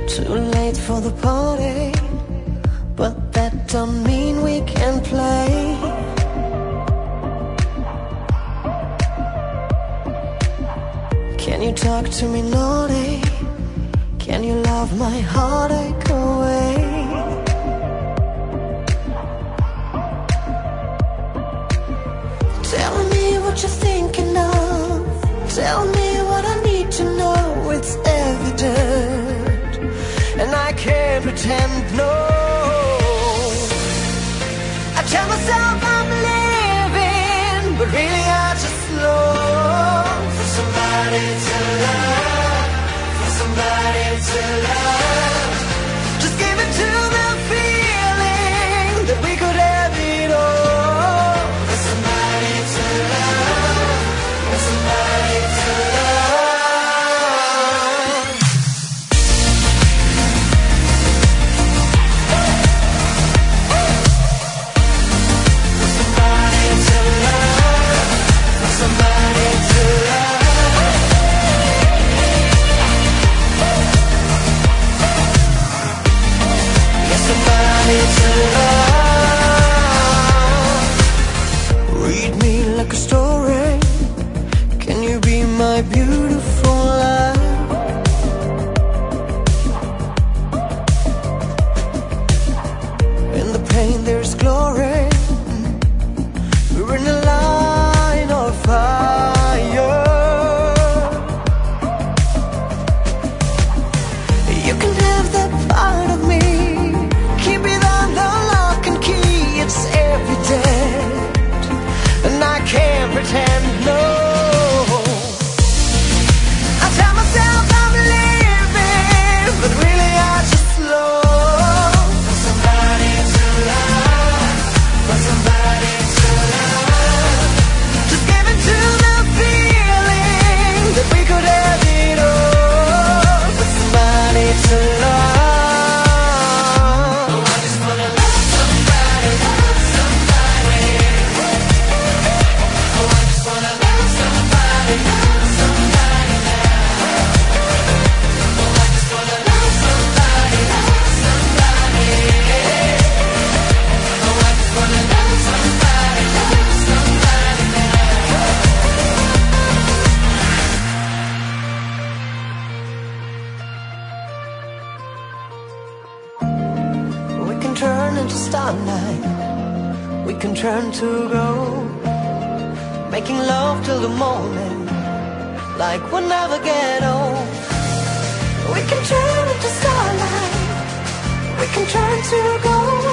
Too late for the party, but that don't mean we can play. Can you talk to me naughty? Can you love my heartache away? Tell me what you're thinking of. Tell me what I need to know. It's evident, and I can't pretend, no. I tell myself I'm living, but really I just long for somebody to love, for somebody to love. Just give it to the feeling that we could have it all. For somebody to love, for somebody to love. Read me like a story. Can you be my beautiful life? In the pain there's glory. We're in a line of fire. You can have that part of me. Keep it under lock and key. It's evident, and I can't pretend, no. I tell myself I'm living, but really I just long for somebody to love, for somebody to love. Just give it to the feeling that we could have it all, for somebody to love. We can turn into starlight, we can turn to gold, making love till the morning, like we'll never get old. We can turn into starlight, we can turn to gold.